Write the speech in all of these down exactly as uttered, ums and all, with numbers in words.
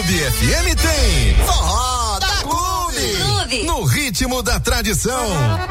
Clube F M tem Forró da Clube. Clube. No ritmo da tradição.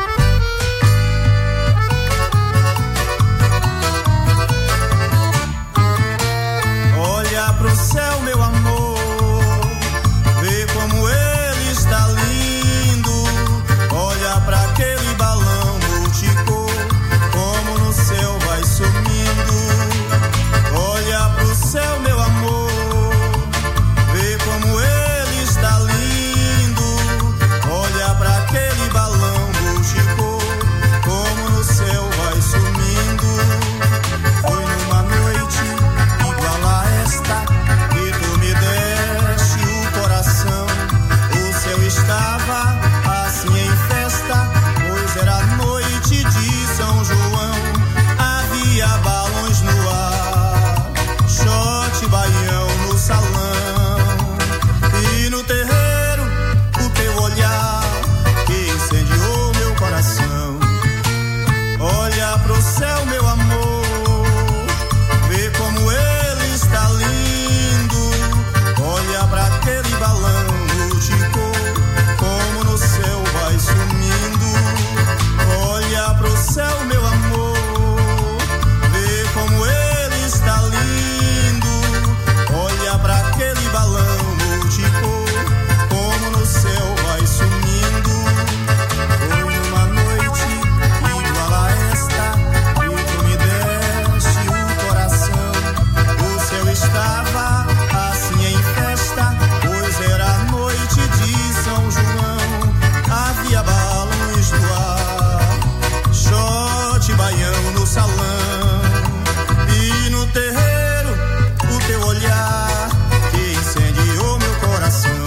Olha pro céu, meu amor, vê como ele está lindo. Olha pra aquele balão multicor, como no céu vai sumindo. Olha pro céu, meu amor, vê como ele está lindo. Olha pra aquele balão multicor, como no céu vai sumindo. Foi numa noite igual a esta que tu me deste o coração. O céu estava assim em festa, pois era noite de São João. Havia balões no ar, shot baião no salão. E no terreiro o teu olhar que incendiou meu coração. Olha pro céu, meu amor, vê como ele está lindo. Olha pra aquele balão multicor, como no céu vai sumindo. Olha pro céu, meu amor, vê como ele está lindo. Olha pra aquele balão multicor, como no céu vai sumindo. Foi numa noite igual a esta que tu me deste o coração. O céu estava assim em festa, pois era noite de São João. Havia balões no ar, shot baião no salão. E no terreiro o teu olhar que incendiou meu coração.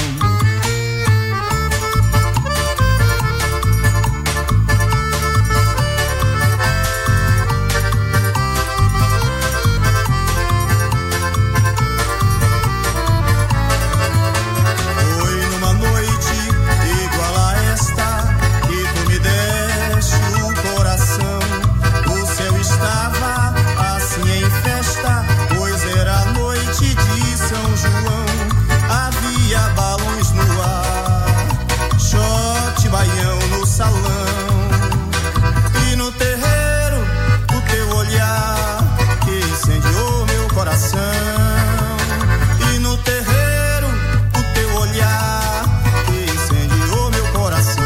Foi numa noite igual a esta que tu me deste o coração. O céu estava assim em festa, pois era noite de São João. Havia balões no ar, shot baião no salão. E no terreiro o teu olhar que incendiou meu coração. E no terreiro o teu olhar que incendiou meu coração.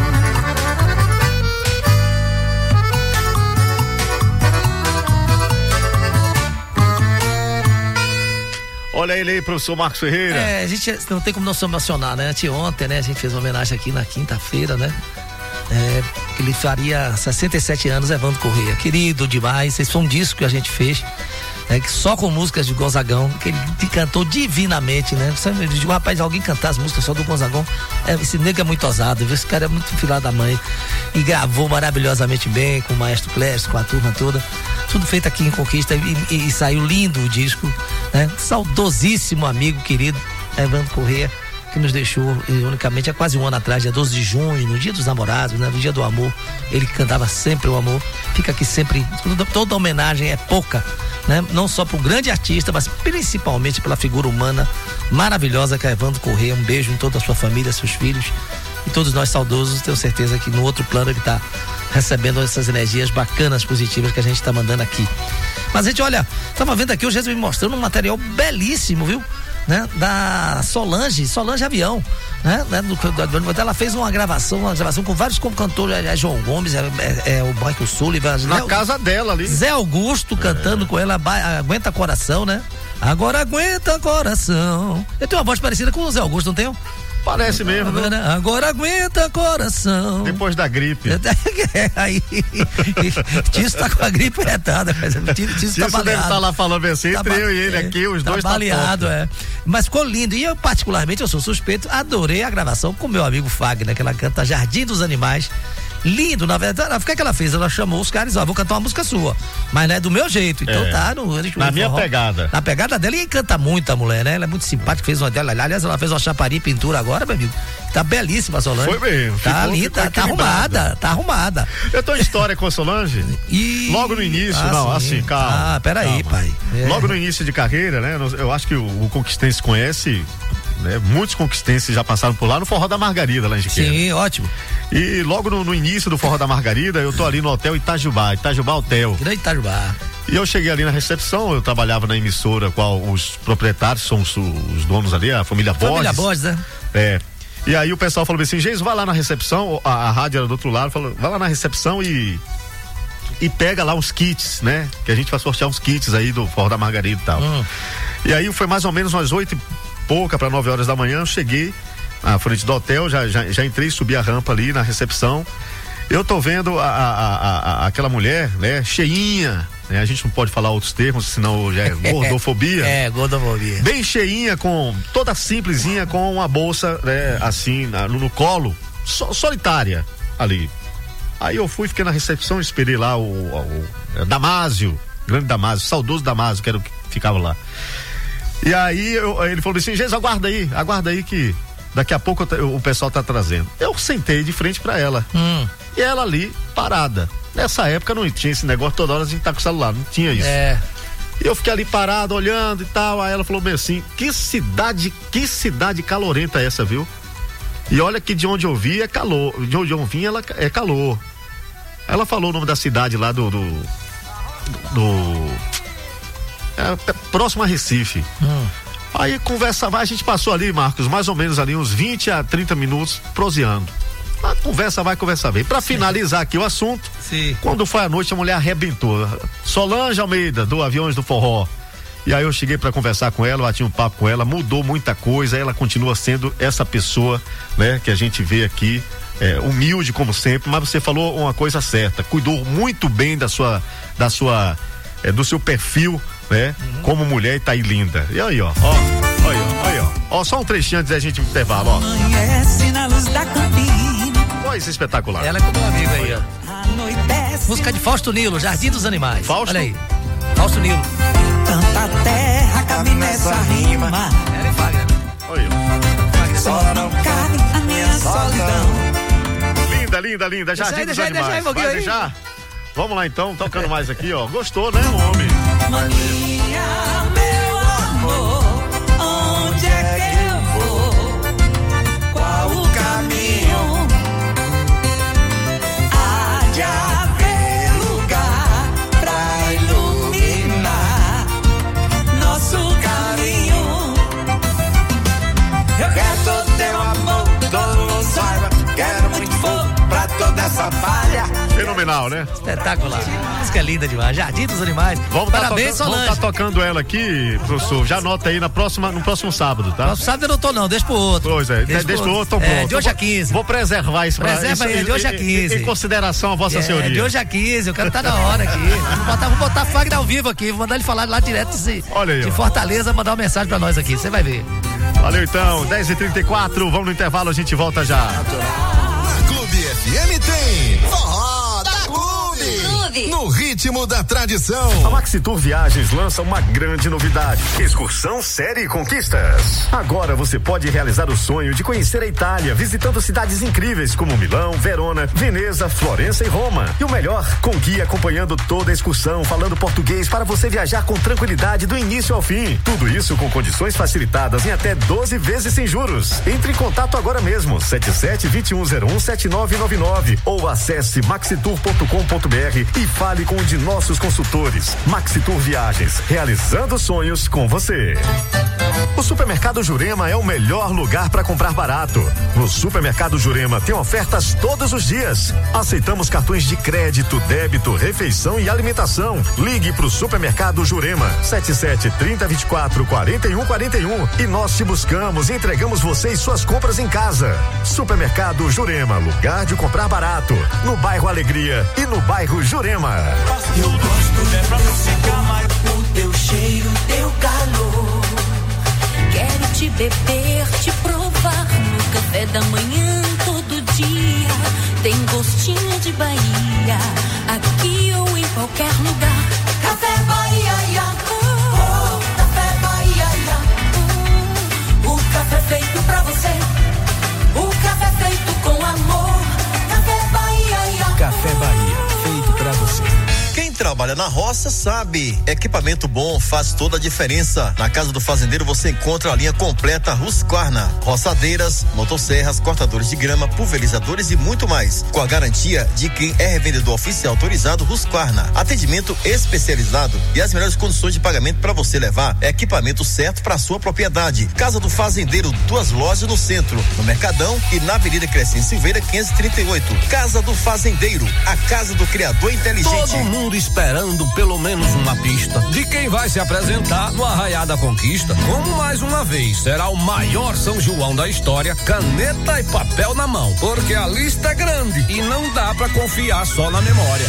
Olha ele aí, professor Marcos Ferreira. É, a gente não tem como não se emocionar, né? Anteontem, né? A gente fez uma homenagem aqui na quinta-feira, né? É, ele faria sessenta e sete anos, Evandro Corrêa. Querido demais, esse foi um disco que a gente fez, né? Que só com músicas de Gonzagão, que ele cantou divinamente, né? Eu digo, rapaz, alguém cantar as músicas só do Gonzagão, é, esse nego é muito ousado, viu? Esse cara é muito filho da mãe. E gravou maravilhosamente bem com o Maestro Clécio, com a turma toda. Tudo feito aqui em Conquista e, e, e saiu lindo o disco, né? Saudosíssimo amigo querido Evandro Corrêa, que nos deixou unicamente há quase um ano atrás, dia doze de junho, no dia dos namorados, né? No dia do amor. Ele que cantava sempre o amor. Fica aqui sempre, toda, toda homenagem é pouca, né? Não só para o grande artista, mas principalmente pela figura humana maravilhosa que é Evandro Corrêa. Um beijo em toda a sua família, seus filhos e todos nós saudosos. Tenho certeza que no outro plano ele está recebendo essas energias bacanas, positivas que a gente está mandando aqui. Mas a gente, olha, estava vendo aqui, o Jesus me mostrando um material belíssimo, viu? Né? Da Solange, Solange Avião, né? Do, do, do, ela fez uma gravação, uma gravação com vários cantores, é, é João Gomes, é, é, é o Michael Sullivan, na Zé, casa dela ali, Zé Augusto cantando é. com ela, Aguenta Coração, né? Agora aguenta coração. Eu tenho uma voz parecida com o Zé Augusto, não tenho? Parece mesmo. Agora, agora aguenta coração. Depois da gripe. Aí, Tício tá com a gripe retada, mas Tício, Tício tá baleado. Deve estar lá falando assim, tá entre eu e ele aqui, os tá dois baleado, tá é. Mas ficou lindo. E eu, particularmente, eu sou suspeito, adorei a gravação com meu amigo Fagner, que ela canta Jardim dos Animais. Lindo, na verdade, o que é que ela fez? Ela chamou os caras, ó, vou cantar uma música sua, mas não é do meu jeito, então é. tá no, no na minha forró, pegada. Na pegada dela, e canta muito a mulher, né? Ela é muito simpática, fez uma dela, aliás, ela fez uma chaparia e pintura agora, meu amigo, tá belíssima a Solange. Foi mesmo. Tá linda, tá, tá arrumada, tá arrumada. Eu tenho história com a Solange, e... logo no início, ah, não, sim. assim, calma. Ah, peraí, calma. pai. É. Logo no início de carreira, né, eu acho que o, o Conquistense conhece né? Muitos conquistenses já passaram por lá no Forró da Margarida, lá em Jiqueira. Sim, ótimo. E logo no, no início do Forró da Margarida, eu tô ali no Hotel Itajubá, Itajubá Hotel. Grande Itajubá. E eu cheguei ali na recepção, eu trabalhava na emissora, qual os proprietários são os, os donos ali, a família Borges. Família Borges, né? É. E aí o pessoal falou assim, Geis, vai lá na recepção, a, a rádio era do outro lado, falou, vai lá na recepção e e pega lá uns kits, né? Que a gente vai sortear uns kits aí do Forró da Margarida e tal. Hum. E aí foi mais ou menos umas oito e pouca para nove horas da manhã, eu cheguei na frente do hotel, já, já, já entrei, subi a rampa ali na recepção. Eu tô vendo a, a, a, a, aquela mulher, né? Cheinha, né? A gente não pode falar outros termos, senão já é gordofobia. É, gordofobia. Bem cheinha, com toda simplesinha, com uma bolsa, né? Assim, na, no, no colo, so, solitária ali. Aí eu fui, fiquei na recepção, esperei lá o, o, o Damásio, grande Damásio, saudoso Damásio, que era o que ficava lá. E aí eu, ele falou assim, Jesus, aguarda aí, aguarda aí que daqui a pouco eu, o pessoal tá trazendo. Eu sentei de frente pra ela. Hum. E ela ali, parada. Nessa época não tinha esse negócio, toda hora a gente tá com o celular, não tinha isso. É. E eu fiquei ali parado, olhando e tal. Aí ela falou bem assim, que cidade, que cidade calorenta é essa, viu? E olha que de onde eu vi é calor, de onde eu vim ela é calor. Ela falou o nome da cidade lá do. do. do é, próximo a Recife. Hum. Aí conversa vai, a gente passou ali, Marcos, mais ou menos ali uns vinte a trinta minutos proseando. A conversa vai, conversa vem. Pra finalizar aqui o assunto, sim, quando foi à noite a mulher arrebentou. Solange Almeida, do Aviões do Forró. E aí eu cheguei pra conversar com ela, bati um papo com ela, mudou muita coisa, ela continua sendo essa pessoa, né, que a gente vê aqui, é, humilde como sempre, mas você falou uma coisa certa, cuidou muito bem da sua, da sua, é, do seu perfil, né, uhum, como mulher, e tá aí linda. E aí, ó, ó, aí, ó, aí, ó, ó, só um trechinho antes da gente intervalo, ó. Amanhece na luz da campina. Olha isso, espetacular. Ela é como amiga aí, ó. Música de Fausto Nilo, Jardim dos Animais. Fausto? Olha aí. Fausto Nilo. Tanta terra cabe nessa rima. Ela é Fagner. Olha. Só não cabe a minha solidão. Linda, linda, linda. Jardim dos deixa, Animais. deixa, deixa, Vai deixar? Vamos lá então, tocando mais aqui, ó. Gostou, né, homem? Maninha, meu amor, onde é que eu vou? Qual o caminho? Há de haver lugar pra iluminar nosso caminho. Eu quero todo teu amor, todo mundo saiba. Quero muito fogo pra toda essa palha. Fenomenal, né? Espetacular. Música é linda demais. Jardim dos Animais. Vamos Parabéns, tá tocando, Solange. Vamos tá tocando ela aqui, professor. Já anota aí na próxima, no próximo sábado, tá? Próximo sábado eu não tô não, deixa pro outro. Pois é, deixa, deixa pro outro, tô pronto. É, de hoje a quinze. Vou preservar isso. Preserva pra, aí, isso, de hoje a quinze. Em, em consideração a vossa é, senhoria. De hoje a quinze, eu quero estar na hora aqui. Vou botar, vou botar Fagner ao vivo aqui, vou mandar ele falar lá direto de, Olha aí, de ó. Fortaleza, mandar uma mensagem pra nós aqui, você vai ver. Valeu então, dez e trinta e quatro, vamos no intervalo, a gente volta já. Na Clube F M tem Forró da Clube. No ritmo da tradição. A Maxitur Viagens lança uma grande novidade: excursão série conquistas. Agora você pode realizar o sonho de conhecer a Itália, visitando cidades incríveis como Milão, Verona, Veneza, Florença e Roma. E o melhor, com guia acompanhando toda a excursão, falando português para você viajar com tranquilidade do início ao fim. Tudo isso com condições facilitadas em até doze vezes sem juros. Entre em contato agora mesmo, sete sete, dois um zero um, sete nove nove nove, ou acesse maxitur ponto com ponto br e fale com um de nossos consultores. Maxitur Viagens, realizando sonhos com você. O Supermercado Jurema é o melhor lugar para comprar barato. No Supermercado Jurema tem ofertas todos os dias. Aceitamos cartões de crédito, débito, refeição e alimentação. Ligue pro Supermercado Jurema, sete sete, trinta, vinte e quatro, quarenta e um, quarenta e um, e nós te buscamos e entregamos você e suas compras em casa. Supermercado Jurema, lugar de comprar barato, no bairro Alegria e no bairro Jurema. Eu gosto é pra você amar o teu cheiro, teu calor. Quero te beber, te provar no café da manhã todo dia. Tem gostinho de Bahia, aqui ou em qualquer lugar. Café Bahia, ia, oh, Café Bahia, ia, oh, o café feito pra você, o café feito com amor. Café Bahia, ia, Café Bahia, feito pra você. Quem trabalha na roça roça sabe. Equipamento bom faz toda a diferença. Na Casa do Fazendeiro você encontra a linha completa Husqvarna, roçadeiras, motosserras, cortadores de grama, pulverizadores e muito mais, com a garantia de quem é revendedor oficial autorizado Husqvarna. Atendimento especializado e as melhores condições de pagamento para você levar equipamento certo para sua propriedade. Casa do Fazendeiro, duas lojas no centro, no Mercadão e na Avenida Crescente Silveira quinhentos e trinta e oito. Casa do Fazendeiro, a casa do criador inteligente. Todo mundo esperando pelo menos uma pista de quem vai se apresentar no Arraiá da Conquista. Como mais uma vez será o maior São João da história, caneta e papel na mão, porque a lista é grande e não dá pra confiar só na memória.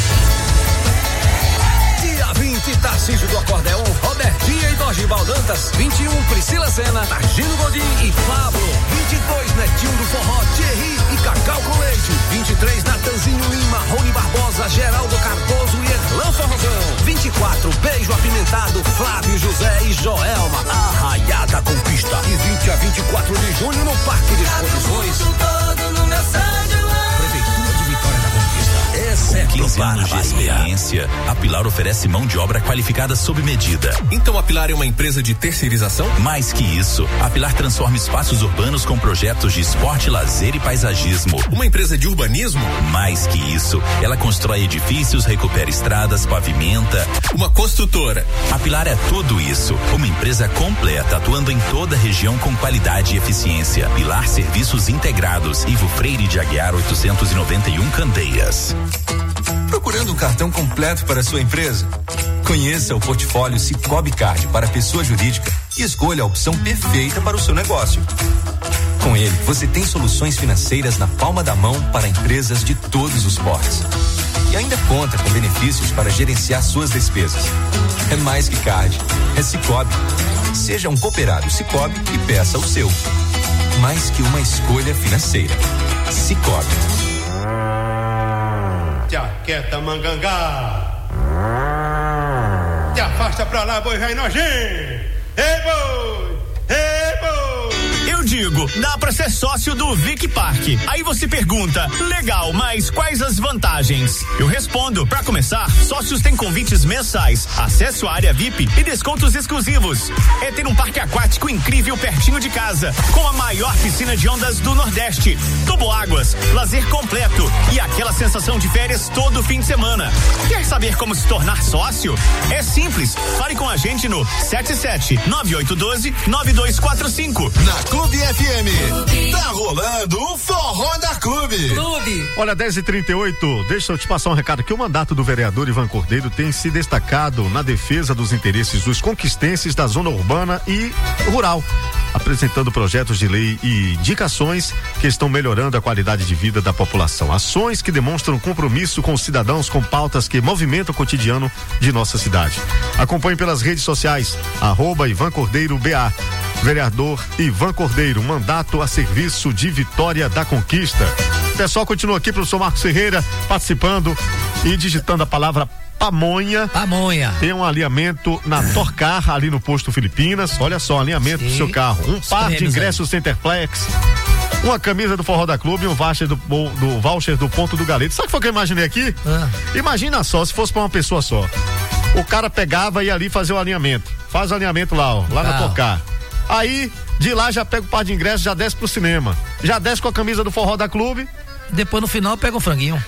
Dia vinte, Tarcísio do Acordeon, Robertinha e Dorgival Dantas. vinte e um, Priscila Sena, Targino Godin e Pablo. vinte e dois, Netinho do Forró, Thierry e Cacau com Leite. vinte e três, Natanzinho Lima, Rony Barbosa, Geraldo Cardoso e Erlan Forrozão. vinte e quatro, Beijo Apimentado, Flávio José e Joelma. Arraiá da Conquista. De vinte a vinte e quatro de junho no Parque de Exposições. Todo no meu São João. Prefeitura de Vitória da Conquista. Com quinze anos de experiência, a Pilar oferece mão de obra qualificada sob medida. Então a Pilar é uma empresa de terceirização? Mais que isso, a Pilar transforma espaços urbanos com projetos de esporte, lazer e paisagismo. Uma empresa de urbanismo? Mais que isso, ela constrói edifícios, recupera estradas, pavimenta. Uma construtora? A Pilar é tudo isso. Uma empresa completa, atuando em toda a região com qualidade e eficiência. Pilar Serviços Integrados, Ivo Freire de Aguiar oitocentos e noventa e um, Candeias. Procurando um cartão completo para sua empresa? Conheça o portfólio Cicobi Card para pessoa jurídica e escolha a opção perfeita para o seu negócio. Com ele, você tem soluções financeiras na palma da mão para empresas de todos os portes. E ainda conta com benefícios para gerenciar suas despesas. É mais que card, é Cicobi. Seja um cooperado Cicobi e peça o seu. Mais que uma escolha financeira. Cicobi. Jaqueta mangangá, te afasta pra lá, boi vai nojinho. Ei, boi, ei, boi. Eu digo, dá pra ser sócio do Vic Park. Aí você pergunta, legal, mas quais as vantagens? Eu respondo, pra começar, sócios têm convites mensais, acesso à área V I P e descontos exclusivos. É ter um parque aquático incrível pertinho de casa, com a maior piscina de ondas do Nordeste, toboáguas, lazer completo e aquela sensação de férias todo fim de semana. Quer saber como se tornar sócio? É simples, fale com a gente no sete sete nove oito um dois nove dois quatro cinco. Na Clube F M, Clube. Tá rolando o Forró da Clube. Clube. Olha, dez e trinta e oito, deixa eu te passar um recado aqui. O mandato do vereador Ivan Cordeiro tem se destacado na defesa dos interesses dos conquistenses da zona urbana e rural, apresentando projetos de lei e indicações que estão melhorando a qualidade de vida da população. Ações que demonstram compromisso com os cidadãos com pautas que movimentam o cotidiano de nossa cidade. Acompanhe pelas redes sociais, arroba Ivan Cordeiro B A. Vereador Ivan Cordeiro, mandato a serviço de Vitória da Conquista. O pessoal continua aqui, professor Marcos Ferreira, participando e digitando a palavra pamonha. Pamonha. Tem um alinhamento na Torcar, ali no posto Filipinas. Olha só, alinhamento Sim. do seu carro. Um Os par de ingressos aí. Centerplex, uma camisa do Forró da Clube e um voucher do, do voucher do Ponto do Galeto. Sabe o que foi que eu imaginei aqui? Ah. Imagina só, se fosse pra uma pessoa só. O cara pegava e ia ali fazer o alinhamento. Faz o alinhamento lá, ó, lá ah. na Torcar. Aí, de lá já pega o par de ingressos, já desce pro cinema. Já desce com a camisa do Forró da Clube. Depois no final pega um franguinho.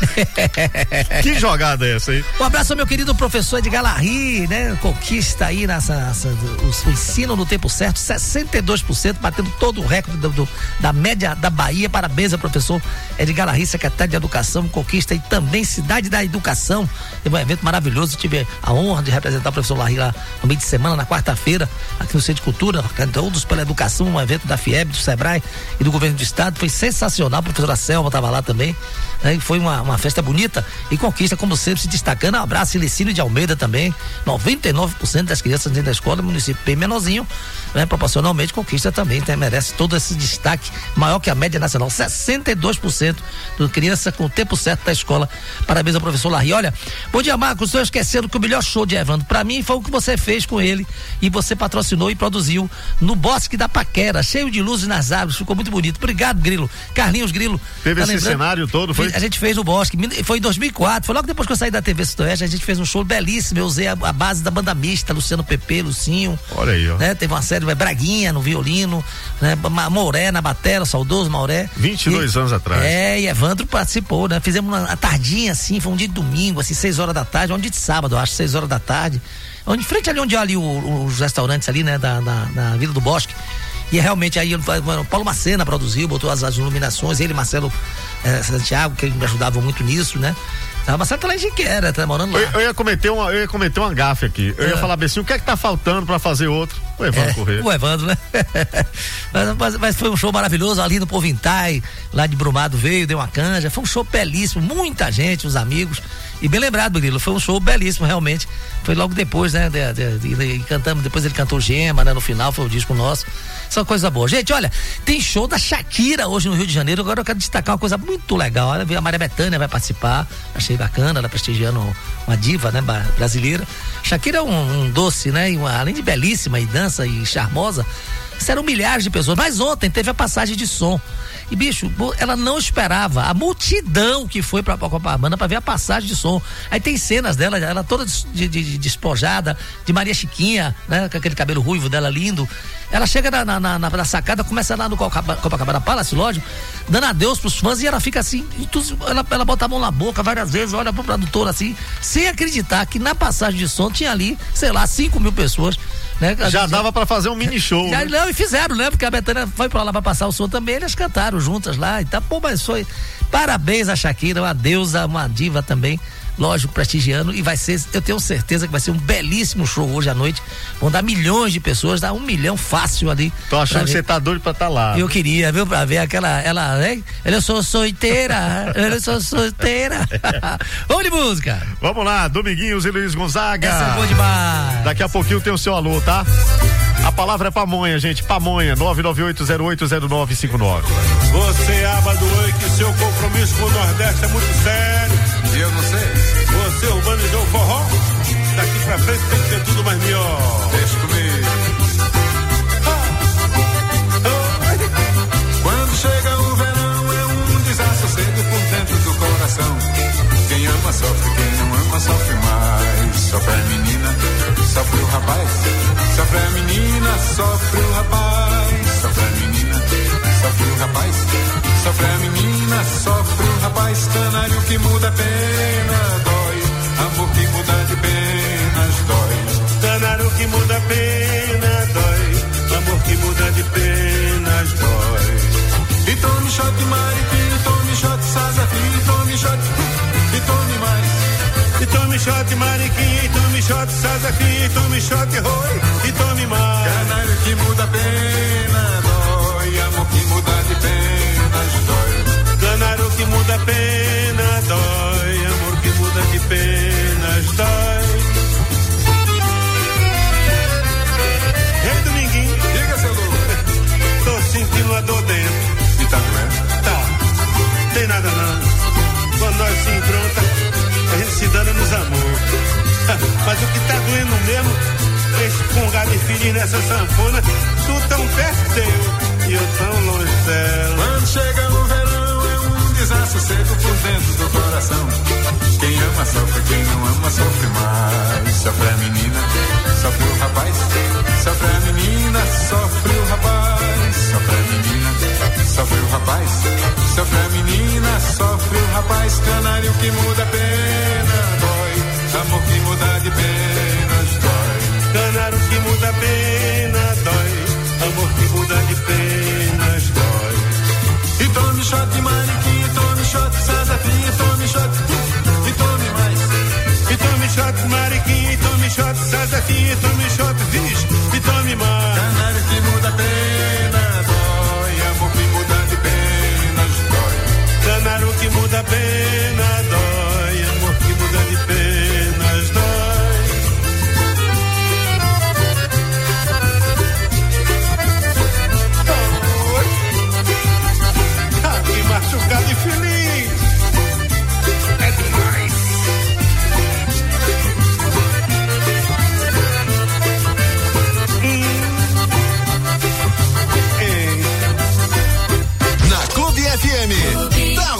Que jogada é essa aí? Um abraço ao meu querido professor Edgar Larry, né? Conquista aí nessa, nessa o, o ensino no tempo certo, sessenta e dois por cento, batendo todo o recorde do, do, da média da Bahia. Parabéns ao professor Edgar Larry, secretário de Educação, Conquista e também Cidade da Educação. Teve um evento maravilhoso, tive a honra de representar o professor Larry lá no meio de semana, na quarta-feira, aqui no Centro de Cultura, todos pela educação, um evento da FIEB, do Sebrae e do Governo do Estado. Foi sensacional, a professora Selma estava lá também, né? Foi uma, uma festa bonita e Conquista, como sempre, se destacando. Um abraço, Licínio de Almeida também. noventa e nove por cento das crianças dentro da escola, município bem menorzinho, né? Proporcionalmente, Conquista também tem, merece todo esse destaque, maior que a média nacional. sessenta e dois por cento de criança com o tempo certo da escola. Parabéns ao professor Larry. Olha, bom dia, Marcos. Estou esquecendo que o melhor show de Evandro, pra mim, foi o que você fez com ele e você patrocinou e produziu no Bosque da Paquera, cheio de luzes nas árvores. Ficou muito bonito. Obrigado, Grilo. Carlinhos Grilo. Teve tá esse lembrando? cenário todo, foi? A gente fez no Bosque, foi em dois mil e quatro, foi logo depois que eu saí da T V Sudoeste, a gente fez um show belíssimo, eu usei a, a base da banda mista, Luciano Pepe, Lucinho. Olha aí, ó. Né? Teve uma série, Braguinha no violino, né? Mauré na batera, o saudoso Mauré. vinte e dois e, anos atrás. É, e Evandro participou, né? Fizemos uma, uma tardinha assim, foi um dia de domingo, assim, seis horas da tarde, um dia de sábado, eu acho, seis horas da tarde. Onde, frente ali onde ali o, os restaurantes ali, né? Da, da, da Vila do Bosque. E realmente aí o Paulo Macena produziu, botou as, as iluminações, ele e Marcelo eh, Santiago, que me ajudavam muito nisso, né? A Marcelo tá lá em Jiquera, tá morando lá. Eu, eu ia cometer uma, eu ia cometer uma gafe aqui. Eu é. ia falar bem assim, o que é que tá faltando pra fazer outro? O Evandro é, Corrêa. O Evandro, né? mas, mas, mas foi um show maravilhoso ali no Povintai, lá de Brumado veio, deu uma canja, foi um show belíssimo, muita gente, os amigos. E bem lembrado, Murilo, foi um show belíssimo, realmente. Foi logo depois, né? De, de, de, de, de, cantamos, depois ele cantou Gema, né? No final foi o disco nosso. Isso é uma coisa boa. Gente, olha, tem show da Shakira hoje no Rio de Janeiro. Agora eu quero destacar uma coisa muito legal. Olha, a Maria Bethânia vai participar. Achei bacana, ela prestigiando uma diva, né? Brasileira. Shakira é um, um doce, né? E uma, além de belíssima e dança e charmosa, serão milhares de pessoas. Mas ontem teve a passagem de som. E, bicho, ela não esperava a multidão que foi pra Copacabana pra ver a passagem de som. Aí tem cenas dela, ela toda de, de, de despojada, de Maria Chiquinha, né? Com aquele cabelo ruivo dela lindo. Ela chega na, na, na, na sacada, começa lá no Copacabana Palace, lógico, dando adeus pros fãs e ela fica assim, ela, ela bota a mão na boca várias vezes, olha pro produtor assim, sem acreditar que na passagem de som tinha ali, sei lá, cinco mil pessoas. Né? Já dava pra fazer um mini show. Já, né? Não, e fizeram, né? Porque a Bethânia foi pra lá pra passar o som também, eles cantaram juntas lá e tá, pô, mas foi parabéns a Shakira, uma deusa, uma diva também, lógico, prestigiando, e vai ser, eu tenho certeza que vai ser um belíssimo show hoje à noite, vão dar milhões de pessoas, dá um milhão fácil ali. Tô achando que você tá doido pra estar tá lá. Eu queria, viu, pra ver aquela, ela, né? Eu sou solteira, eu sou solteira. Vamos de música. Vamos lá, Dominguinhos e Luiz Gonzaga. Essa é boa demais. Daqui a pouquinho tem o seu alô, tá? A palavra é pamonha, gente, pamonha, nove nove oito zero oito zero nove cinco nove. Você, aba do oi, que seu compromisso com o Nordeste é muito sério. E eu não sei. Você urbanizou o forró, daqui pra frente tem que ser tudo mais melhor. Deixa comigo. Ah. Oh. Quando chega o verão é um desassossego por dentro do coração. Quem ama sofre, quem não ama sofre mais. Sofre a menina, sofre o rapaz. Sofre a menina, sofre o rapaz. Sofre a menina, sofre o rapaz. Sofre a menina, sofre o rapaz. Canário que muda a pena, dói. Amor que muda de penas, dói. Canário que muda a pena, dói. Amor que muda de penas, dói. E tome shot mariquinho, tome shot sazafim, tome shot, e tome mais. E tome shot mariquinha, e tome shot sazafim, e tome shot roi, e tome mais. Canário que muda a pena, dói. Amor que muda de penas, dói. Canário que muda a pena, dói. Amor que muda de penas, dói. Ei, Dominguinho. Diga, seu Lu. Tô sentindo uma dor dentro. E tá doendo? Tá. Tem nada não. Quando nós se encontra, a gente se dana nos amor. Mas o que tá doendo mesmo, esse congado infeliz nessa sanfona, tu tão perto teu e eu tão longe dela. Quando chega o verão é um desassossego por dentro do coração. Quem ama sofre, quem não ama sofre mais. Sofre a menina, sofre o rapaz. Sofre a menina, sofre o rapaz. Sofre a menina, sofre o rapaz. Sofre a menina, sofre o rapaz. Canário que muda a pena, dói. Amor que muda de penas, dói. Canário que muda a pena, dói. Amor que muda de penas, dói. E tome shot mariquinha, tome shot sazafim, tome shot, e tome mais. E tome shot mariquinha, e tome shot sazafim, e tome shot vis, e tome mais. Canário que muda a pena, dói. Amor que muda de penas, dói. Canário que muda a pena, dói. Amor que muda de penas, dói. Machucado e feliz é demais. Hum. Na Clube F M, da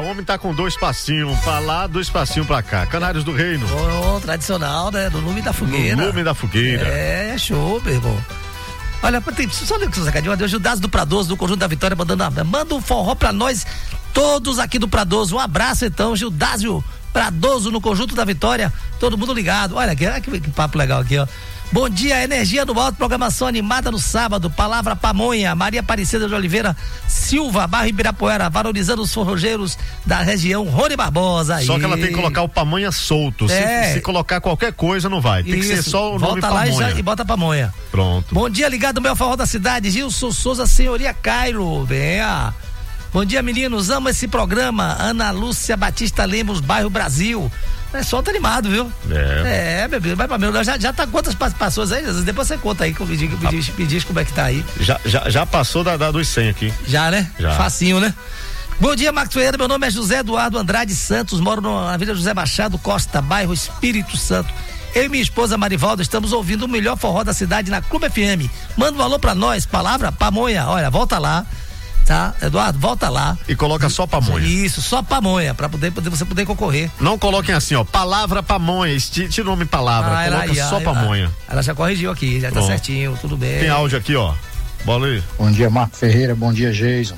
o homem tá com dois passinhos pra lá, dois passinhos pra cá. Canários do Reino. Oh, tradicional, né? No lume da fogueira. No lume da fogueira. É, é show, meu irmão. Olha, tem, só ler o que você acabou de Gildas do Pradoso, do Conjunto da Vitória, mandando uma, manda um forró pra nós, todos aqui do Pradoso. Um abraço então, Gildásio Pradoso no Conjunto da Vitória, todo mundo ligado. Olha aqui, olha que, que papo legal aqui, ó. Bom dia, energia do alto, programação animada no sábado, palavra pamonha, Maria Aparecida de Oliveira Silva, bairro Ibirapuera, valorizando os forrojeiros da região, Rony Barbosa. Só aí. que ela tem que colocar o pamonha solto, é. se, se colocar qualquer coisa não vai, tem Isso. que ser só o Volta nome lá pamonha. E, já, e bota pamonha. Pronto. Bom dia, ligado no meu forró da cidade, Gilson Souza, senhoria Cairo, venha. Bom dia, meninos, amo esse programa, Ana Lúcia Batista Lemos, bairro Brasil. É só tá animado, viu? É. É, bebê, vai pra mim. Já, já tá quantas participações aí? Depois você conta aí, me diz, me diz, me diz como é que tá aí. Já, já, já passou da, da dos cem aqui. Já, né? Já. Facinho, né? Bom dia, Marcos Ferreira, meu nome é José Eduardo Andrade Santos, moro na Vila José Machado Costa, bairro Espírito Santo. Eu e minha esposa Marivalda estamos ouvindo o melhor forró da cidade na Clube F M. Manda um alô pra nós, palavra pamonha. Olha, volta lá. Tá, Eduardo, volta lá. E coloca só pamonha. Isso, só pamonha, pra poder, poder, você poder concorrer. Não coloquem assim, ó, palavra pamonha, tira o nome palavra, ah, coloca aí, só aí, pamonha. Ela já corrigiu aqui, já Pronto. Tá certinho, tudo bem. Tem áudio aqui, ó. Bola aí. Bom dia, Marco Ferreira, bom dia, Jason.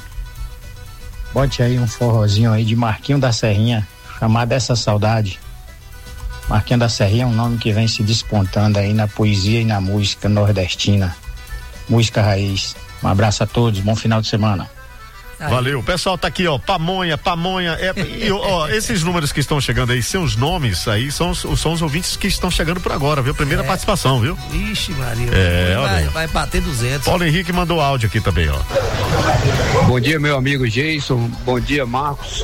Bote aí um forrozinho aí de Marquinho da Serrinha, chamado Essa Saudade. Marquinho da Serrinha é um nome que vem se despontando aí na poesia e na música nordestina. Música raiz. Um abraço a todos, bom final de semana. Aí. Valeu, o pessoal tá aqui, ó, pamonha, pamonha, é, e, ó, esses números que estão chegando aí, seus nomes aí, são os, são os ouvintes que estão chegando por agora, viu? Primeira é. participação, viu? Ixi, Maria, é, vai, vai bater duzentos. Paulo Henrique mandou áudio aqui também, ó. Bom dia, meu amigo Jason, bom dia, Marcos.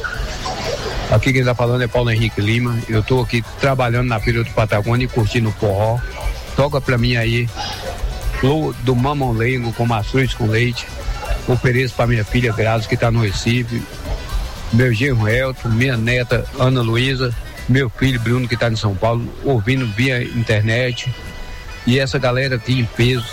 Aqui quem tá falando é Paulo Henrique Lima, eu tô aqui trabalhando na Feira do Patagônia e curtindo o forró. Toca pra mim aí, Flor do Mamão Lengo com maçãs com leite. Ofereço para minha filha Grazi, que está no Recife, meu genro Elton, minha neta Ana Luísa, meu filho Bruno, que está em São Paulo, ouvindo via internet. E essa galera aqui em peso,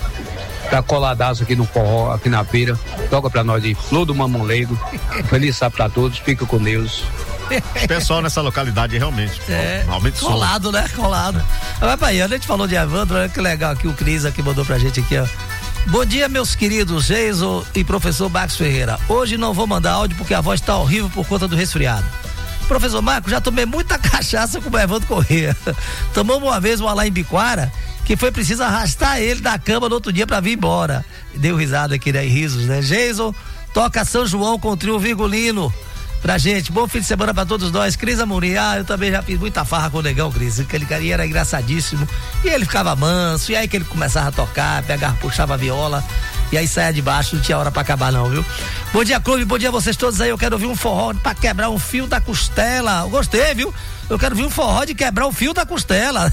tá coladaço aqui no forró, aqui na feira. Toca para nós aí, Flor do Mamão Leigo. Feliz sábado para todos, fica com Deus. O pessoal nessa localidade realmente, é, realmente colado, som. né? Colado. Vai pra aí, a gente falou de Evandro, olha que legal aqui, o Cris aqui mandou pra gente aqui, ó. Bom dia, meus queridos Jason e professor Marcos Ferreira. Hoje não vou mandar áudio porque a voz tá horrível por conta do resfriado. Professor Marcos, já tomei muita cachaça com o Evandro Corrêa. Tomamos uma vez uma lá em Biquara que foi preciso arrastar ele da cama no outro dia pra vir embora. Deu risada aqui, né? Risos, né? Jason, toca São João com o trio Virgulino pra gente. Bom fim de semana pra todos nós. Cris Amorim, ah, eu também já fiz muita farra com o Negão, Cris. Aquele carinha era engraçadíssimo. E ele ficava manso, e aí que ele começava a tocar, pegava, puxava a viola, e aí saia de baixo, não tinha hora pra acabar não, viu? Bom dia, clube, bom dia a vocês todos aí. Eu quero ouvir um forró pra quebrar um fio da costela. Eu gostei, viu? Eu quero ouvir um forró de quebrar o fio da costela.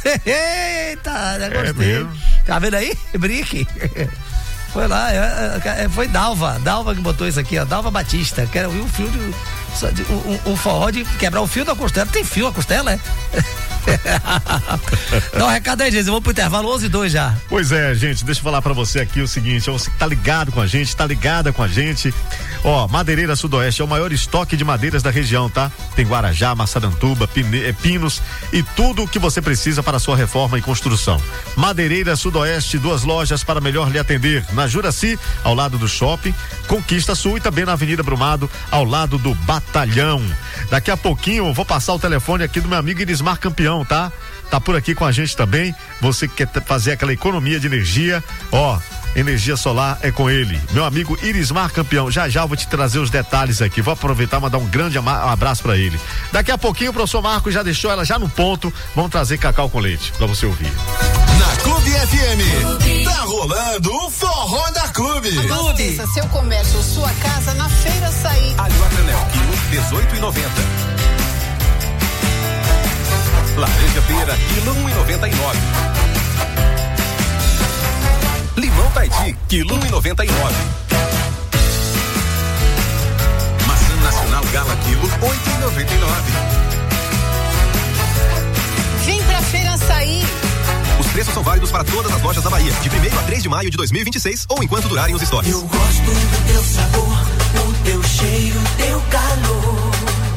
Eita, já gostei. É tá vendo aí? Brinque. Foi lá, é, é, foi Dalva, Dalva que botou isso aqui, ó, Dalva Batista. Quero ouvir um fio de, de um, um forró de quebrar o fio da costela. Tem fio a costela, é? Dá um recado aí, gente. Vamos pro intervalo onze e dois já. Pois é, gente, deixa eu falar pra você aqui o seguinte: você que tá ligado com a gente, tá ligada com a gente. Ó, Madeireira Sudoeste é o maior estoque de madeiras da região, tá? Tem Guarajá, Massaranduba, pine, pinos e tudo o que você precisa para a sua reforma e construção. Madeireira Sudoeste, duas lojas para melhor lhe atender. Na Juraci, ao lado do shopping, Conquista Sul, e também na Avenida Brumado, ao lado do Batalhão. Daqui a pouquinho eu vou passar o telefone aqui do meu amigo Irismar Campeão, tá? Tá por aqui com a gente também. Você que quer fazer aquela economia de energia, ó, energia solar é com ele, meu amigo Irismar Campeão. Já já eu vou te trazer os detalhes aqui. Vou aproveitar e mandar um grande ama- um abraço pra ele. Daqui a pouquinho o professor Marcos já deixou ela já no ponto. Vamos trazer cacau com leite pra você ouvir. Na Clube F M, tá rolando o forró da Clube. Abasteça seu comércio ou sua casa na Feira Saí. Alho a granel, quilo dezoito e noventa. Laranja pera, quilo um e noventa e nove. Limão Taiti, quilo um e noventa e nove. Maçã nacional Gala, quilo oito e noventa e nove. Vem pra Feira Saí. Os preços são válidos para todas as lojas da Bahia, de primeiro a três de maio de dois mil e vinte e seis ou enquanto durarem os estoques. Eu gosto do teu sabor, o teu cheiro, teu calor.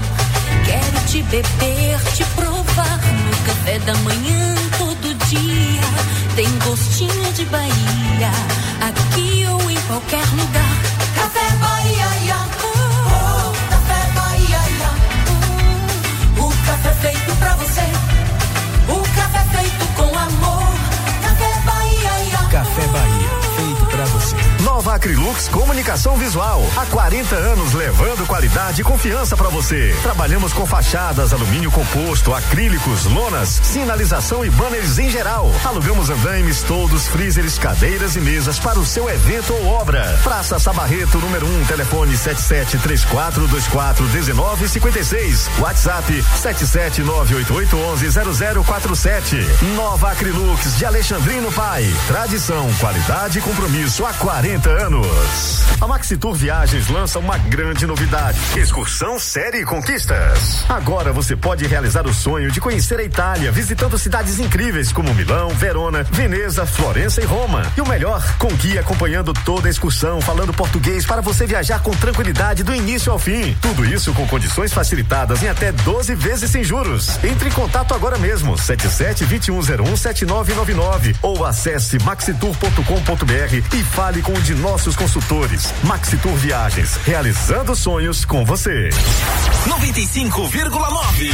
te beber, te provar no café da manhã todo dia. Tem gostinho de Bahia, aqui ou em qualquer lugar. Café Bahia, ia. Oh, Café Bahia, ia. Oh, o café feito pra você, o café feito com amor. Café Bahia, ia. Café Bahia, feito pra você. Nova Acrylux Comunicação Visual. Há quarenta anos levando qualidade e confiança pra você. Trabalhamos com fachadas, alumínio composto, acrílicos, lonas, sinalização e banners em geral. Alugamos andaimes, toldos, freezers, cadeiras e mesas para o seu evento ou obra. Praça Sabarreto, número um, telefone sete sete três quatro dois quatro um nove cinco seis. WhatsApp sete sete nove oito oito um um zero zero quatro sete. Nova Acrylux de Alexandrino Pai. Tradição, qualidade e compromisso há quarenta anos. A Maxitur Viagens lança uma grande novidade: excursão série conquistas. Agora você pode realizar o sonho de conhecer a Itália, visitando cidades incríveis como Milão, Verona, Veneza, Florença e Roma. E o melhor, com guia acompanhando toda a excursão, falando português para você viajar com tranquilidade do início ao fim. Tudo isso com condições facilitadas em até doze vezes sem juros. Entre em contato agora mesmo, sete sete dois um zero um sete nove nove nove, ou acesse maxitur ponto com ponto br e fale com um de nossos consultores. Maxitur Viagens, realizando sonhos com você. noventa e cinco vírgula nove.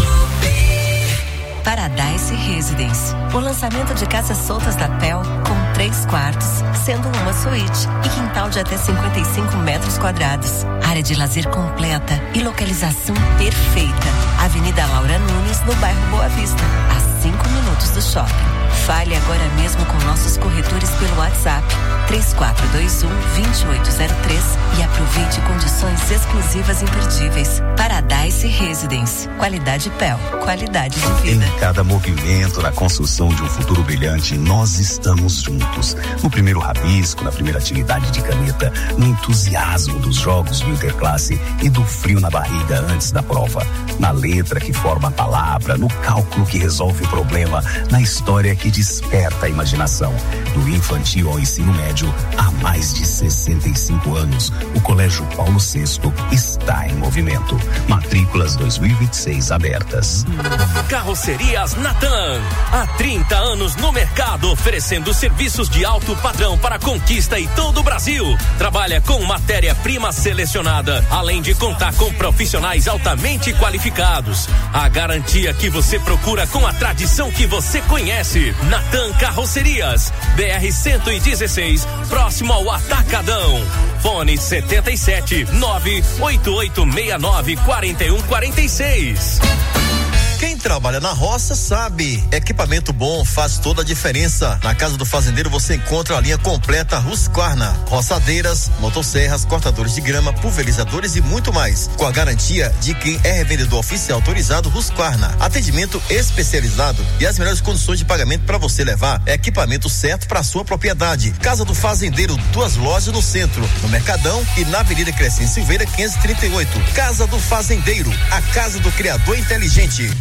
Paradise Residence, o lançamento de casas soltas da P E L com três quartos, sendo uma suíte e quintal de até cinquenta e cinco metros quadrados. Área de lazer completa e localização perfeita. Avenida Laura Nunes, no bairro Boa Vista, a cinco minutos do shopping. Fale agora mesmo com nossos corretores pelo WhatsApp três quatro dois um, dois oito zero três e aproveite condições exclusivas imperdíveis. Paradise Residence, qualidade P E L, qualidade de vida. Em cada movimento na construção de um futuro brilhante, nós estamos juntos. No primeiro rabisco, na primeira atividade de caneta, no entusiasmo dos jogos do Interclasse e do frio na barriga antes da prova, na letra que forma a palavra, no cálculo que resolve o problema, na história que desperta a imaginação. Do infantil ao ensino médio, há mais de sessenta e cinco anos, o Colégio Paulo sexto está em movimento. Matrículas dois mil e vinte e seis abertas. Carrocerias Natan, há trinta anos no mercado, oferecendo serviços de alto padrão para conquista e todo o Brasil. Trabalha com matéria-prima selecionada, além de contar com profissionais altamente qualificados. A garantia que você procura com a tradição que você conhece. Natan Carrocerias, B R cento e dezesseis, próximo ao Atacadão. Fone setenta e sete, nove oito oito seis nove, quatro um quatro seis. Quem trabalha na roça sabe, equipamento bom faz toda a diferença. Na Casa do Fazendeiro você encontra a linha completa Husqvarna, roçadeiras, motosserras, cortadores de grama, pulverizadores e muito mais, com a garantia de quem é revendedor oficial autorizado Husqvarna. Atendimento especializado e as melhores condições de pagamento para você levar equipamento certo para sua propriedade. Casa do Fazendeiro, duas lojas no centro, no Mercadão e na Avenida Crescente Silveira quinhentos e trinta e oito. Casa do Fazendeiro, a casa do criador inteligente.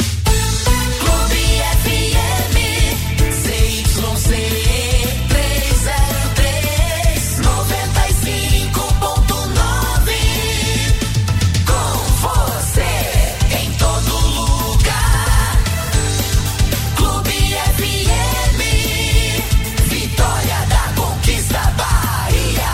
F M, C Y C trezentos e três, noventa e cinco ponto nove. Com você em todo lugar. Clube F M, vitória da conquista Bahia.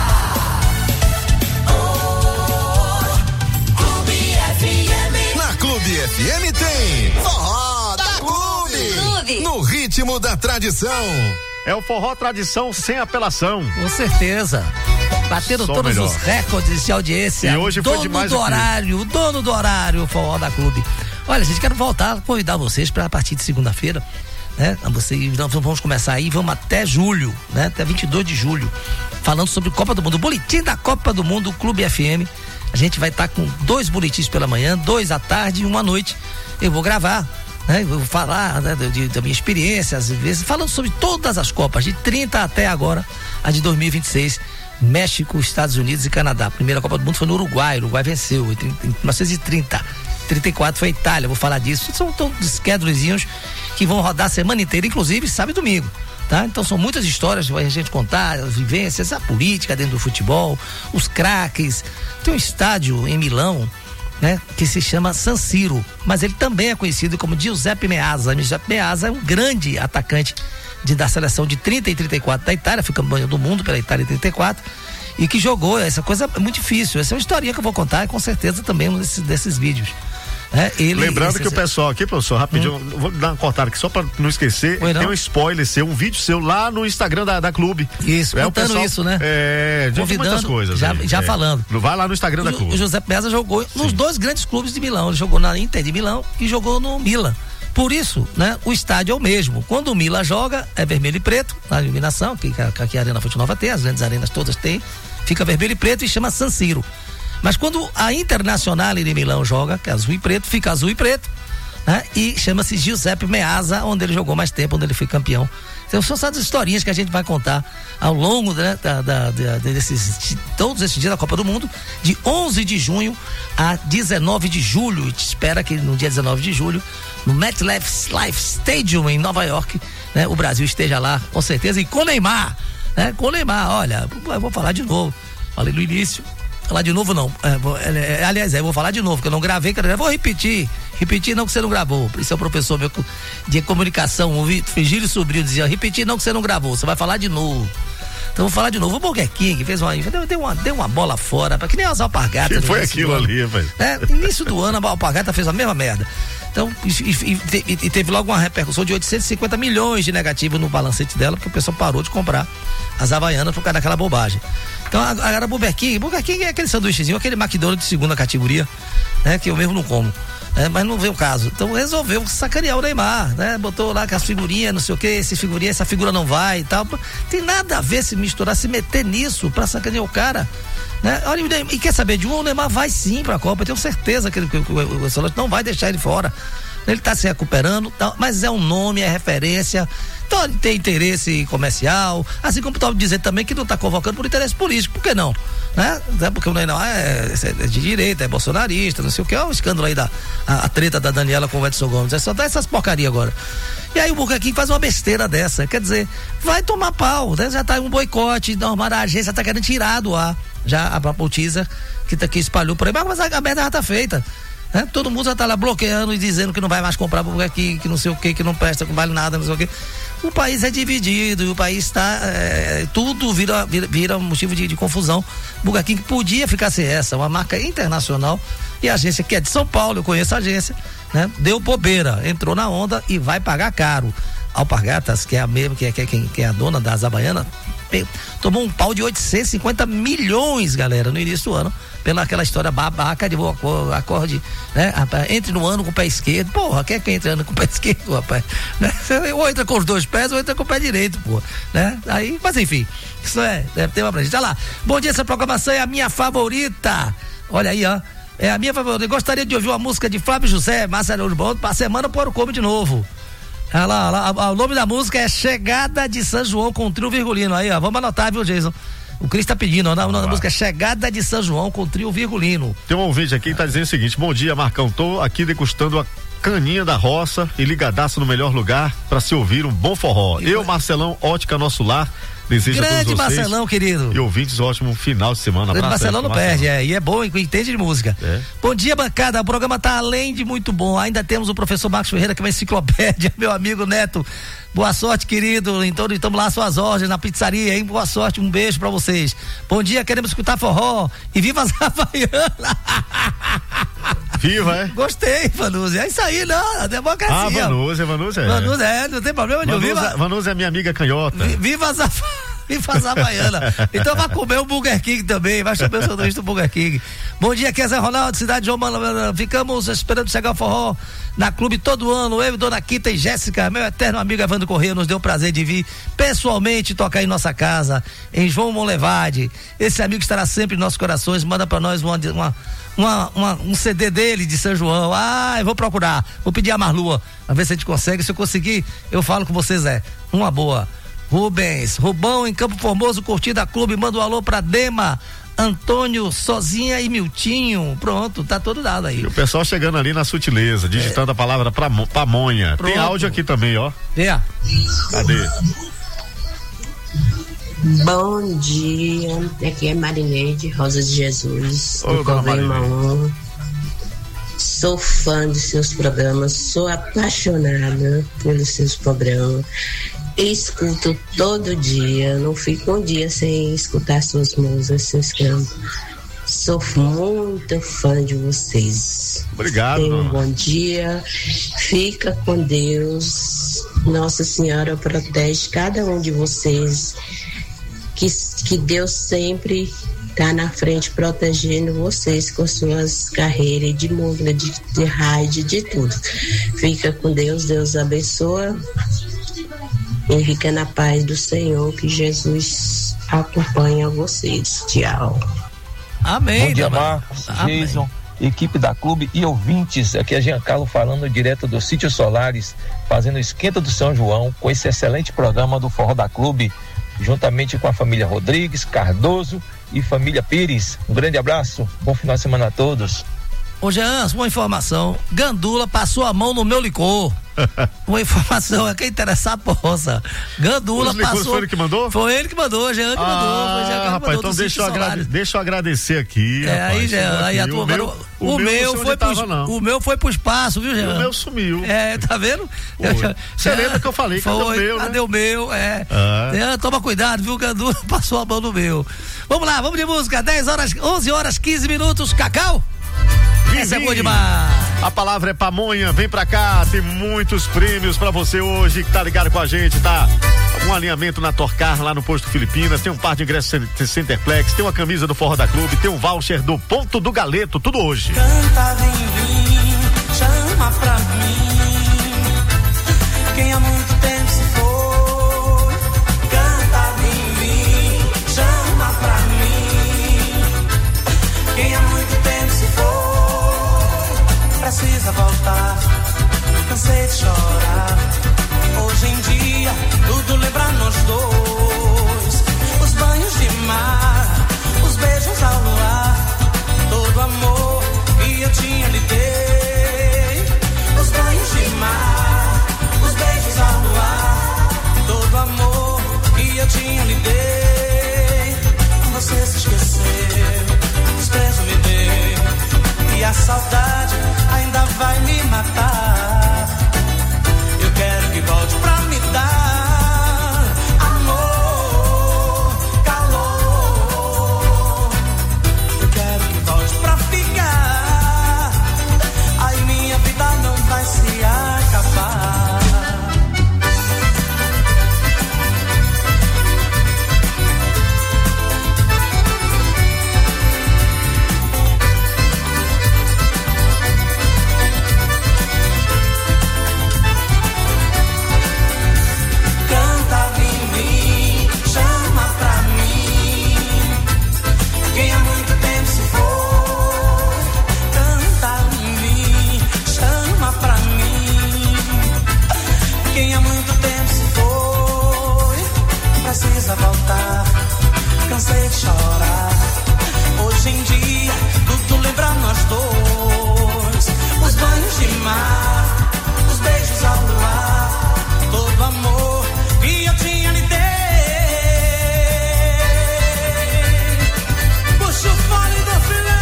Oh, Clube F M. Na Clube F M tem Forró da Clube. No ritmo da tradição. É o forró tradição sem apelação. Com certeza. Bateram Só todos melhor. os recordes de audiência. E hoje foi dono demais do aqui. horário, o dono do horário, o Forró da Clube. Olha, gente, quero voltar a convidar vocês para a partir de segunda-feira, né? Você, então, vamos começar aí, vamos até julho, né? Até vinte e dois de julho, falando sobre Copa do Mundo, o boletim da Copa do Mundo, Clube F M. A gente vai estar com dois boletins pela manhã, dois à tarde e um à noite. Eu vou gravar, né? Eu vou falar, né, de, da minha experiência, às vezes, falando sobre todas as Copas, de trinta até agora, a de dois mil e vinte e seis, México, Estados Unidos e Canadá. A primeira Copa do Mundo foi no Uruguai, o Uruguai venceu em mil novecentos e trinta. trinta e quatro foi a Itália, vou falar disso. São todos schedulezinhos que vão rodar a semana inteira, inclusive sábado e domingo, tá? Então são muitas histórias pra gente contar, as vivências, a política dentro do futebol, os craques. Tem um estádio em Milão, né, que se chama San Siro, mas ele também é conhecido como Giuseppe Meazza. Giuseppe Meazza é um grande atacante de, da seleção de trinta e trinta e quatro da Itália, foi campeão do mundo pela Itália em trinta e quatro, e que jogou, essa coisa é muito difícil. Essa é uma historinha que eu vou contar, com certeza também um desses, desses vídeos. É, ele, Lembrando esse, que o pessoal aqui, professor, rapidinho, hum. vou dar uma cortada aqui só pra não esquecer, não. Tem um spoiler seu, um vídeo seu lá no Instagram da, da Clube. Isso, é, contando pessoal, isso, né? É, de convidando, muitas coisas. Já, aí, já é. falando. Vai lá no Instagram o, da Clube. O José Meazza jogou Sim. nos dois grandes clubes de Milão, ele jogou na Inter de Milão e jogou no Milan. Por isso, né, o estádio é o mesmo. Quando o Milan joga, é vermelho e preto, na iluminação, que, que, que a Arena Fonte Nova tem, as grandes arenas todas têm, fica vermelho e preto e chama San Siro. Mas quando a Internazionale de Milão joga, que é azul e preto, fica azul e preto, né? E chama-se Giuseppe Meazza, onde ele jogou mais tempo, onde ele foi campeão. Então são essas historinhas que a gente vai contar ao longo, né, da, da, da, desses, de todos esses dias da Copa do Mundo, de onze de junho a dezenove de julho. A gente espera que no dia dezenove de julho, no MetLife Life Stadium em Nova York, né, o Brasil esteja lá, com certeza, e com o Neymar, né? Com o Neymar, olha, eu vou falar de novo, falei no início, falar de novo não, é, é, aliás, é, eu vou falar de novo, que eu não gravei, eu vou repetir, repetir não que você não gravou, isso é o professor meu de comunicação, o Virgílio Sobrinho dizia, repetir não que você não gravou, você vai falar de novo. Então vou falar de novo, o Burger King fez uma, deu uma, deu uma bola fora, pra, que nem as alpargatas. Que foi aquilo ali, velho? É, início do ano a alpargata fez a mesma merda. Então, e, e, e, e teve logo uma repercussão de oitocentos e cinquenta milhões de negativo no balancete dela, porque o pessoal parou de comprar as Havaianas por causa daquela bobagem. Então, agora Burger King, Burger King é aquele sanduíchezinho, aquele McDonald's de segunda categoria, né, que eu mesmo não como. É, mas não veio o caso. Então resolveu sacanear o Neymar, né? Botou lá com as figurinhas, não sei o que, esse figurinha, essa figura não vai e tal. Tem nada a ver se misturar, se meter nisso pra sacanear o cara, né? Olha, e quer saber de um, o Neymar vai sim pra Copa, eu tenho certeza que, que, que o Ancelotti não vai deixar ele fora. Ele tá se recuperando, tá, mas é um nome, é referência, então ele tem interesse comercial, assim como pode dizer também que não tá convocando por interesse político, por que não? Né? Porque o Neymar é, é de direita, é bolsonarista, não sei o que, olha o escândalo aí da a, a treta da Daniela com o Edson Gomes, é só dar essas porcaria agora. E aí o Burger King faz uma besteira dessa, quer dizer, vai tomar pau, né? Já tá um boicote, normal, a agência tá querendo tirar do ar, já a Apple Teaser, que, tá, que espalhou por aí, mas a, a merda já tá feita. É, todo mundo já tá lá bloqueando e dizendo que não vai mais comprar Burger King, que não sei o que, que não presta, que não vale nada, não sei o que. O país é dividido e o país está, é, tudo vira, vira, vira motivo de, de confusão. Burger King podia ficar sem essa, uma marca internacional, e a agência que é de São Paulo, eu conheço a agência, né? Deu bobeira, entrou na onda e vai pagar caro. Alpargatas, que é a mesma, que é, que é, que é a dona das Havaianas, tomou um pau de oitocentos e cinquenta milhões, galera, no início do ano, pela aquela história babaca de acorde, né? Entre no ano com o pé esquerdo, porra, quer que entre ano com o pé esquerdo, rapaz, né? Ou entra com os dois pés ou entra com o pé direito, porra, né? Aí, mas enfim, isso é, é tema pra gente. Olha lá, bom dia, essa programação é a minha favorita, olha aí, ó, é a minha favorita. Eu gostaria de ouvir uma música de Flávio José, Márcia Araújo Bom, pra semana pôr o come de novo. Olha lá, olha lá, o nome da música é Chegada de São João com trio virgulino. Aí, ó, vamos anotar, viu, Jason? O Cris tá pedindo, ó, o nome da música é Chegada de São João com trio virgulino. Tem um ouvinte aqui que tá dizendo o seguinte: bom dia, Marcão, tô aqui degustando a caninha da roça e ligadaço no melhor lugar pra se ouvir um bom forró. Eu, Marcelão, Ótica Nosso Lar, desejo a todos vocês. Grande Marcelão, querido. E ouvintes, ótimo final de semana. Grande Marcelão não Marcelão. perde, é, e é bom, entende de música. É. Bom dia, bancada, o programa tá além de muito bom, ainda temos o professor Marcos Ferreira, que é uma enciclopédia, meu amigo Neto. Boa sorte, querido. Então, estamos lá às suas ordens na pizzaria, hein? Boa sorte, um beijo pra vocês. Bom dia, queremos escutar forró e viva as Havaianas. Viva, é? Gostei, Vanusa. É isso aí, não, a democracia. Ah, Vanusa, Vanusa é. Vanusa é, não tem problema nenhum. Vanusa, Vanusa é minha amiga canhota. Viva as Viva as Havaianas. Então vai comer o Burger King também, vai comer o sanduíche do Burger King. Bom dia, aqui é Zé Ronaldo, cidade de João Mano. Ficamos esperando chegar o forró na Clube todo ano. Eu, Dona Quita e Jéssica, meu eterno amigo Evandro Correia, nos deu o prazer de vir pessoalmente tocar em nossa casa, em João Monlevade. Esse amigo estará sempre em nossos corações. Manda pra nós uma, uma, uma, uma, um C D dele de São João. Ah, eu vou procurar, vou pedir a Marlua, pra ver se a gente consegue. Se eu conseguir, eu falo com vocês, Zé. Uma boa. Rubens, Rubão em Campo Formoso, curtida Clube, manda um alô pra Dema, Antônio, Sozinha e Miltinho. Pronto, tá todo dado aí. E o pessoal chegando ali na sutileza, digitando é. a palavra pra, pamonha. Pronto. Tem áudio aqui também, ó. É. Cadê? Bom dia, aqui é Marinete, Rosa de Jesus, Ô, do Problema um. Sou fã dos seus programas, sou apaixonada pelos seus programas. Escuto todo dia, não fico um dia sem escutar suas músicas, seus campos. Sou muito fã de vocês. Obrigado. Tenha um bom dia. Fica com Deus. Nossa Senhora protege cada um de vocês. Que, que Deus sempre está na frente protegendo vocês com suas carreiras de música, de, de rádio, de tudo. Fica com Deus, Deus abençoa. E fica na paz do Senhor, que Jesus acompanha vocês. Tchau. Amém. Bom dia, Marcos, Amém. Jason, equipe da Clube e ouvintes. Aqui é Giancarlo falando direto do Sítio Solares, fazendo o esquenta do São João com esse excelente programa do Forró da Clube, juntamente com a família Rodrigues, Cardoso e família Pires. Um grande abraço, bom final de semana a todos. Ô Jean, uma informação, Gandula passou a mão no meu licor. Uma informação, é quem interessar possa. Gandula Os licores passou. foi ele que mandou? Foi ele que mandou, Jean que ah, mandou. Foi Jean que rapaz, mandou então deixa eu, agrade, deixa eu agradecer aqui. É, rapaz, aí, Jean, aí a tua, o meu, agora, o o meu, meu foi pro, tava, o meu foi pro espaço, viu, Jean? O meu sumiu. É, tá vendo? Você lembra que eu falei? Foi, cadê o meu, cadê né? o meu? É. Ah. Jean, toma cuidado, viu? Gandula passou a mão no meu. Vamos lá, vamos de música. dez horas, onze horas, quinze minutos. Cacau? Essa é boa demais. A palavra é pamonha, vem pra cá, tem muitos prêmios pra você hoje que tá ligado com a gente, tá? Um alinhamento na Torcar lá no posto Filipinas, tem um par de ingressos Centerplex, tem uma camisa do Forró da Clube, tem um voucher do Ponto do Galeto, tudo hoje. Canta, vem, vem, chama pra mim, quem há muito tempo se foi. Canta, vem, vem, chama pra mim, quem há muito tempo se foi. Precisa voltar, cansei de chorar. Hoje em dia, tudo lembra nós dois. Os banhos de mar, os beijos ao luar, todo amor que eu tinha lhe dei. Os banhos de mar, os beijos ao luar, todo amor que eu tinha lhe dei. Você se esqueceu, desprezo me deu, e a saudade ainda vai me matar. Eu quero que volte pra me dar amor, calor. Eu quero que volte pra ficar, aí minha vida não vai se acabar. Precisa voltar, cansei de chorar. Hoje em dia, tudo lembra nós dois. Os banhos de mar, os beijos ao luar, todo amor que eu tinha lhe dei. Puxa o fone do filé.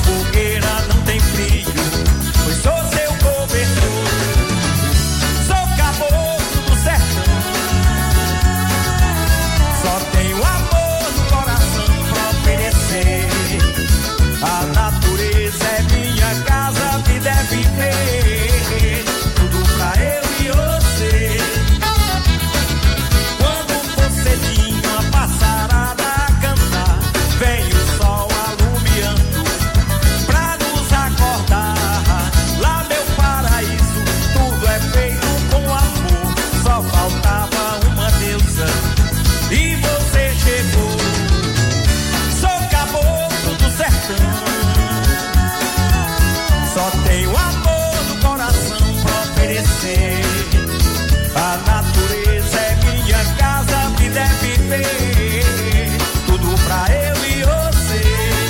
fogueira não tem frio, pois sou seu cobertor. Sou caboclo do sertão, só tenho amor no coração pra oferecer. A natureza é minha casa, a vida é viver, tudo pra eu e você. Quando você tinha uma passarada a cantar, vem o sol alumiando pra nos acordar. Lá meu paraíso, tudo é feito com amor, só faltava uma deusa e você chegou. Sou caboclo do sertão, só tenho amor no coração pra oferecer. A natureza é minha casa, a vida é viver, tudo pra eu e você.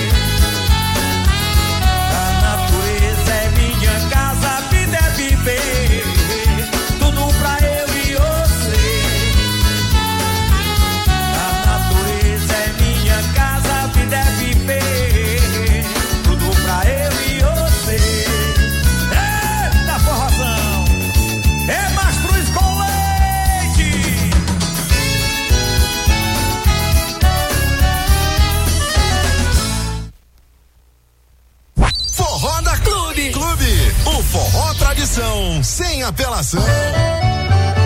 A natureza é minha casa, a vida é viver, tudo pra eu e você. A natureza é minha casa, a vida é viver, tudo pra eu e você. Eita forrozão, é mais cruz com leite. Forró da Clube. Clube, o forró tradição sem apelação.